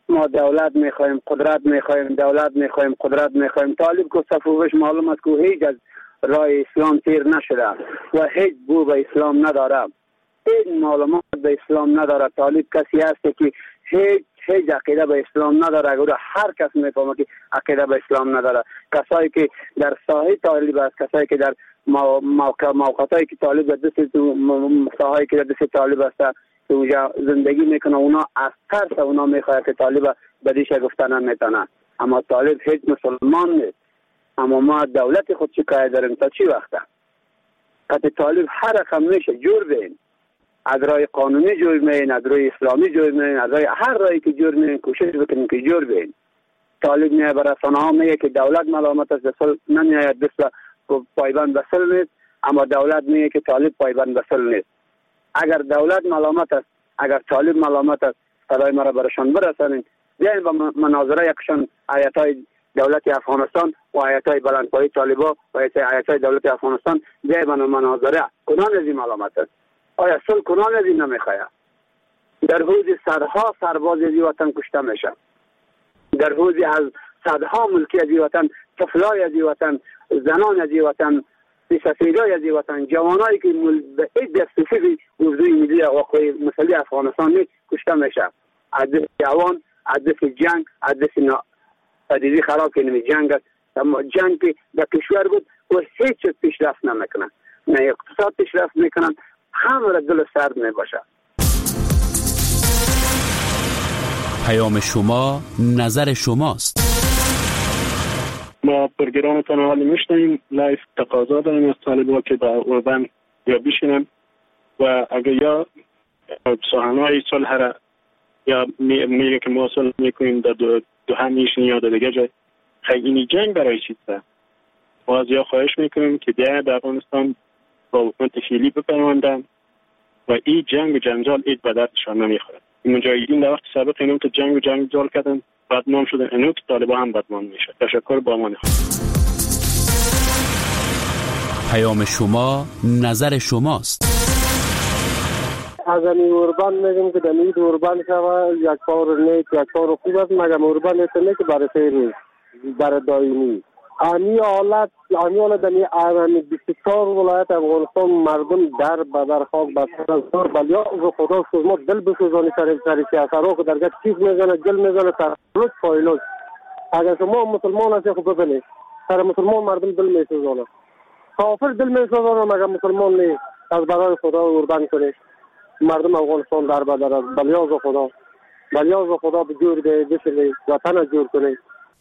ما دولت میخوایم، قدرت میخوایم، دولت میخوایم، قدرت میخوایم. طالب که صفوفش معلوم است که هیچ از راه اسلام تیر نشده و هیچ بو به اسلام نداره، این معلومات به اسلام نداره. طالب کسی است که هیچ هیچ عقیده به اسلام نداره. اگر هر کس میفهمه که عقیده به اسلام نداره. کسایی که در ساحه طالب است، کسایی که در موقع موقعاتی که طالب در دست ساحه که در دست طالب است که اونجا زندگی میکنه، اونا از ترس اونا میخواد که طالب بدیش گفتن نمیتونه. اما طالب هیچ مسلمان نیست. اما ما دولت خود شکایت داریم تا چی وقته؟ قطع طالب هر رقم میشه جور بین، از رای قانونی جور بین، از رای اسلامی جور بین، از رای هر رایی که جور بین کوشش بکنیم که جور بین. طالب میه بر رسانه ها میگه که دولت ملامت است، دست نمیاید دست پایبند به صلح نیست، اما دولت میگه که طالب پایبند به صلح نیست. اگر دولت ملامت است، اگر طالب ملامت است، صدای مرا برشان برسانید. بیاین با مناظره یکشان آیت‌های دولت افغانستان و آیت‌های بلندپایه طالبا و آیت‌های دولت افغانستان، بیاین با مناظره. کنان از این ملامت است؟ آیا صلح کنان از این نمیخواهد؟ در حوض صدها سرباز از این وطن کشته میشه، در حوض از صدها ملکی از این وطن، طفلای از این وطن، زنان از این وطن، سفیدای از این وطن، جوانایی که به این دستفیدی موضوع ملی واقعی مسئله افغانستان نیست کشته میشه. از دست جوان، از دست جنگ، از دست پدیدی خراب کنیم جنگ است. اما جنگ که در کشور بود و هیچ چیز پیشرفت نمیکنن، نه اقتصاد پیشرفت میکنن، همه را دل سرد میباشه.
پیام شما نظر شماست.
ما برگرانتان حالی میشنیم. لایف تقاضا داریم از طالبا که با اوربن یا بشینم و اگر یا سخنهای صلح را یا میگه که ما صلح میکنیم در دو, دو هم میشنیم یا در دیگه جای، خیلی اینی جنگ برای چیزه. ما از یا خواهش میکنیم که دیگه در افغانستان با حکومت فعلی بپیوندن و این جنگ و جنجال اید به دردشان نمیخورد. این مجاهدین در وقت سابق اینو که جنگ و جنجال کردن بدنام شدن، اینو که طالبا هم بدنام میشه. تشکر، با امان خدا.
پیام شما نظر شماست.
از این اوربان میگم که دمید اوربان شوه یک پاور نیت یک پاور خوب است، مگم اوربان نیت نه که برای سیری برای دائمی آنی حالت آنی حالت دنی آرانی بیست و چهار ولایت افغانستان مردم در بدر خاک بسیار بلیا و خدا شما دل بسوزانی سر سر سیاست رو که درگاه چیز میزنه جل میزنه ترلوش فایلوش. اگر شما مسلمان هستی خوب ببینید سر مسلمان مردم دل میسوزانه، کافر دل میسوزانه مگر مسلمان نیست. از برای خدا اوربان کنید مردم افغانستان در بدر است. بلیاز و خدا بلیاز و خدا به جور ده بشنید وطن جور کنید.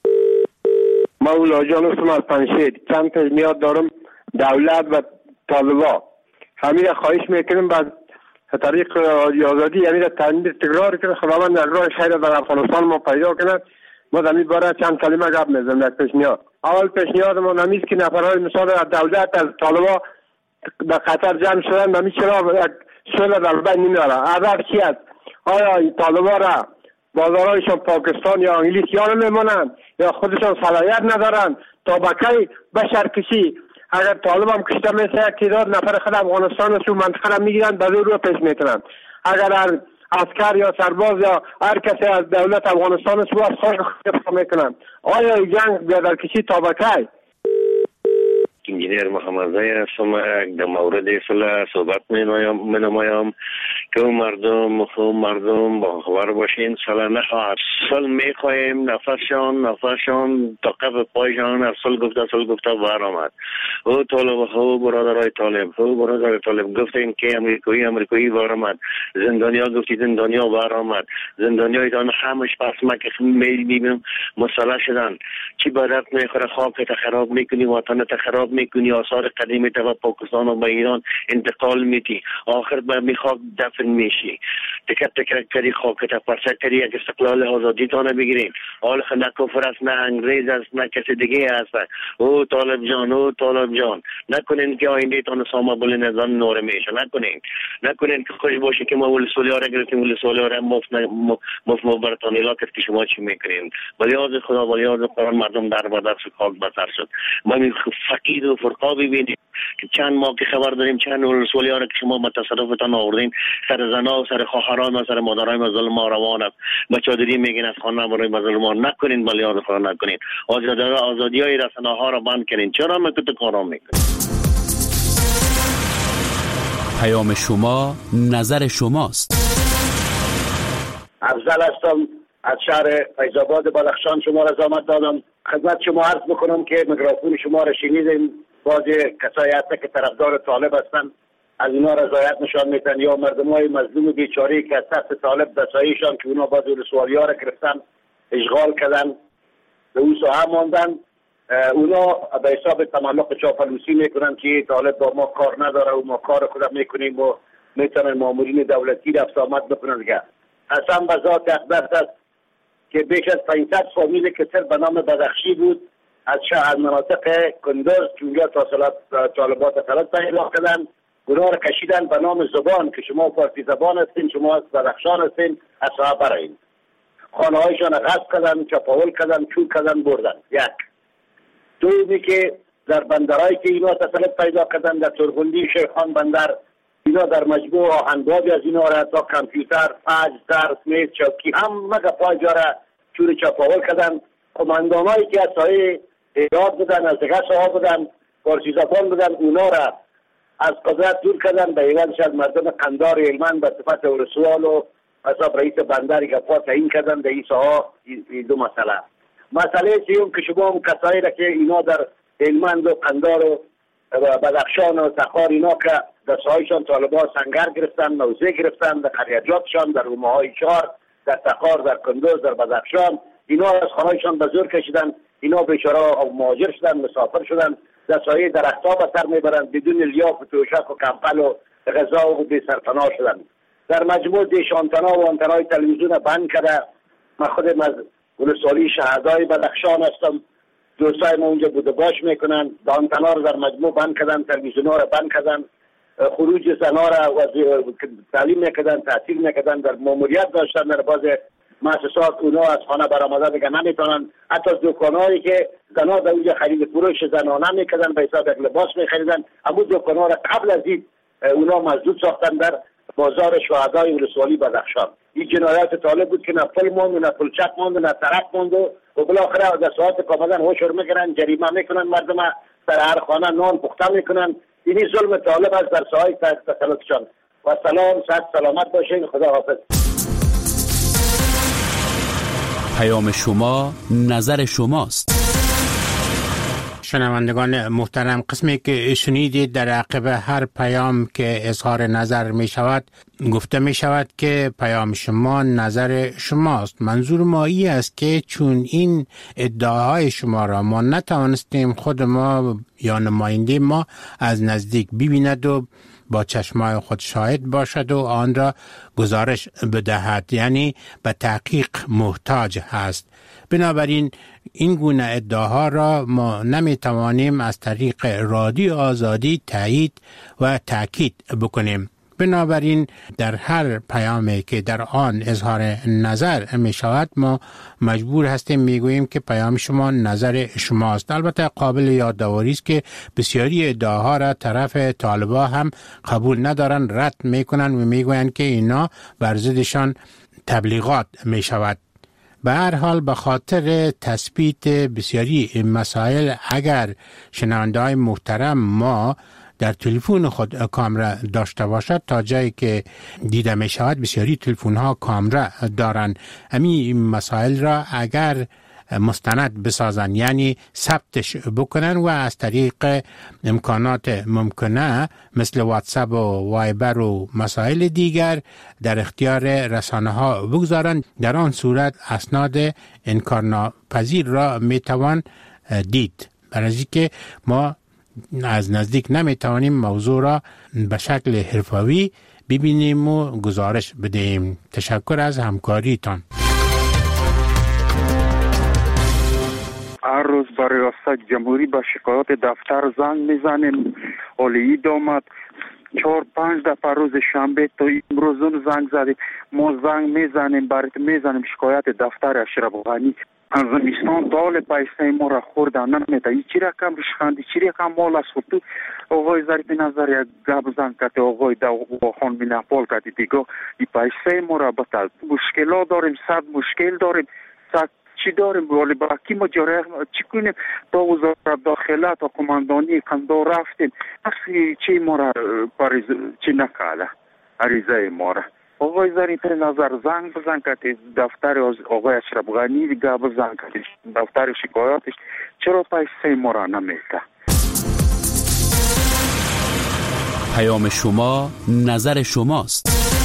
مولا جان هستم از پنشید. چند تا میاد دارم دولت و طالبا همین را خواهش میکنم بعد طریق آزادی یعنی را تنبیه تکرار کنه. خداوند در راه خیر در افغانستان ما پیدا کنه. ما در این باره چند کلمه گپ میزنم. یک پیشنهاد اول پیشنهاد ما نمیست که نفرهای مثال از دولت از طالبا به قطر جمع شدن نمی چرا یک صلح در بین نمیاره. هدف چی است؟ آیا این طالبا را بازارایشان پاکستان یا انگلیس یا نمیمونن یا خودشان صلاحیت ندارن تا بکی بشرکشی؟ اگر طالب هم کشته میشه تعداد نفر خود افغانستان رو منطقه را میگیرن به زور رو پیش میکنن. اگر هر عسکر یا سرباز یا هر کسی از دولت افغانستان رو از خواهش خود میکنن، آیا این جنگ بیادرکشی تا بکی؟
انجینیر محمد زایی هستم. در مورد صلح صحبت می نمایم که مردم خو مردم با خبر باشین صلح نخواهد. صلح می خواهیم، نفسشان نفسشان تا قف پایشان از صلح گفته صلح گفته بر آمد. او طالب خو برادرای طالب خو برادرای طالب گفتین که امریکایی امریکایی بر آمد، زندانیا گفتی زندانیا بر آمد، زندانیای دان همش پس مکه میل میبینم مسلح شدن. چی بدت میخوره؟ خاکت خراب میکنی، وطنت خراب میکنی، آثار قدیمی تا پاکستان و به ایران انتقال میدی، آخر به میخاک دفن میشی. تکت تکت کردی خاکت پرسه کردی یک استقلال آزادی تانه بگیرین. حال نه کفر است نه انگریز است نه کسی دیگه است. او طالب جان او طالب جان نکنین که آینده تان ساما بل نظام نور میشه. نکنین نکنین که خوش باشه که ما ول سولیار گرفتیم ول سولیار مفت مفت برتانی لا که شما چی میکنین. ولی از خدا ولی از قرآن مردم در بدر خاک بسر شد. ما می فقید و فرقا ببینیم که چند ماه که خبر داریم چند ولسوالی‌ها که شما به تصرفتان آوردین سر زنا و سر خواهران و سر مادرای مظلوم ما روان است. بچه‌داری میگین از خانه برای مظلومان نکنین، ولی یاد خدا نکنین. آزادی آزادی های رسانه ها را بند کنین. چرا مکت کارا میکنین؟
پیام شما نظر شماست.
افضل هستم از شهر فیض‌آباد بدخشان. شما را زحمت دادم خدمت شما عرض بکنم که میکروفون شما را شنیدیم. بعض کسایی هستند که طرفدار طالب هستند، از اینا رضایت نشان میدن، یا مردمای مظلوم بیچاره که از دست طالب دستایشان که اونا بعض ولسوالی‌ها را گرفتن اشغال کردن به اون ساحه ماندن، اونا به حساب تملق چاپلوسی میکنن که طالب با ما کار نداره و ما کار خودم میکنیم و میتونن مامورین دولتی رفت آمد بکنن. دیگه قسم به ذات اقدس است که بیش از پانصد فامیل که صرف به نام بدخشی بود از شهر مناطق کندوز که اونجا طالبات طلب پیدا کردن، گناه را کشیدن به نام زبان که شما فارسی زبان هستین، شما از بدخشان هستین، از ساحه برایین. خانه هایشان غصب کردن، چپاول کردن، چوب کردن، بردن. یک دومی که در بندرهایی که اینا تسلط پیدا کردن، در ترغندی شیخان بندر، اینا در مجموع آهنبابی از اینا را تا کامپیوتر، فاج، درس، میز، چوکی همه گپای جا را چور چپاول کردن. قماندانایی که از سایه ایراد بودن، از دیگه ساحه بودن، فارسی زبان بودن، اونا را از قدرت دور کردن. به عوضش از مردم قندار هلمند به صفت ولسوال و حساب رئیس بندر گپا تعیین کردن. در این ساحه دو مسئله. مسئله سیوم که شما هم کسایی را که اینا در هلمند و قندار و بدخشان و تخار اینا که در ساحهشان طالبان سنگر گرفتن، موضع گرفتن، در قریجاتشان، در روماهای چهار، در تخار، در کندوز، در بدخشان، اینا از خانهایشان به زور کشیدن. اینا بیچاره مهاجر شدن، مسافر شدن، در سایه درختها به سر میبرند، بدون لیاف و توشک و کمپل و غذا و بی سرپناه شدن. در مجموع دیشانتنا و آنتنای تلویزیون بند کرده. من خودم از ولسوالی شهدای بدخشان هستم. دوستای ما اونجا بود و باش میکنن. آنتنا رو در مجموع بند کردن، تلویزیون ها رو بند کردن، خروج زنا را تعلیم میکردن، تحصیل میکردن، در ماموریت داشتن در باز مؤسسات. اونا از خانه برآمده دیگه نمیتونن. حتی دکانایی که زنا در اونجا خرید فروش زنانه میکردن، به حساب یک لباس میخریدن، اما دکانا را قبل از این اونا مسدود ساختن در بازار شهدای ولسوالی بدخشان. این جنایات طالب بود که نه پل ماند، نه پلچک ماند، نه ترک ماند و بالاخره در ساعت کامدن هوشور میکنن، جریمه میکنن، مردم در هر خانه نان پخته میکنن. اینی ظلم طالب است در ساحه تسلطشان. و سلام، صحت سلامت باشین. خدا حافظ.
پیام شما نظر شماست.
شنوندگان محترم، قسمی که شنیدید در عقب هر پیام که اظهار نظر می شود گفته می شود که پیام شما نظر شماست. منظور ما ای است که چون این ادعاهای شما را ما نتوانستیم خود ما یا نماینده ما از نزدیک ببیند و با چشمای خود شاهد باشد و آن را گزارش بدهد، یعنی به تحقیق محتاج هست. بنابراین این گونه ادعاها را ما نمی توانیم از طریق رادیو آزادی تایید و تاکید بکنیم. بنابراین در هر پیامی که در آن اظهار نظر می شود ما مجبور هستیم می گوییم که پیام شما نظر شماست. البته قابل یادآوری است که بسیاری ادعاها را طرف طالبا هم قبول ندارن، رد می کنن و می گویند که اینا بر ضدشان تبلیغات می شود. به هر حال به خاطر تثبیت بسیاری مسائل اگر شنونده های محترم ما در تلفن خود کامرا داشته باشد، تا جایی که دیده می شود بسیاری تلفن ها کامرا دارند، همین مسائل را اگر مستند بسازن، یعنی ثبتش بکنن و از طریق امکانات ممکنه مثل واتساپ و وایبر و مسائل دیگر در اختیار رسانه ها بگذارن، در آن صورت اسناد انکارناپذیر را می توان دید. برای که ما از نزدیک نمی توانیم موضوع را به شکل حرفه‌ای ببینیم و گزارش بدهیم. تشکر از همکاریتان.
هر روز برای ریاست جمهوری به شکایات دفتر زنگ میزنیم. اولی دامد چهار پنج دفعه روز شنبه تا امروز زنگ زدیم. ما زنگ میزنیم، برات میزنیم شکایت دفتر اشرف غنی از زمستان دال پیسه ما را خوردن نمیده. ای چی رقم رشخندی چی رقم مال است تو آقای ظریف نظر یک گپ زن کته آقای دو خان می نپال کته دیگه ای پیسه ما را بتل مشکلات داریم، صد مشکل داریم، صد چی داریم ولی با کی ما جاره چی کنیم؟ تا وزارت داخله تا کماندانی کندو رفتیم اصلی چی ما را پریز چی نکاله عریضه ما را آقای ظریف نظر زنگ بزن که دفتر آقای اشرف غنی دیگه بزن که دفتر شکایاتش چرا پیسه ما را نمیده.
پیام شما نظر شماست.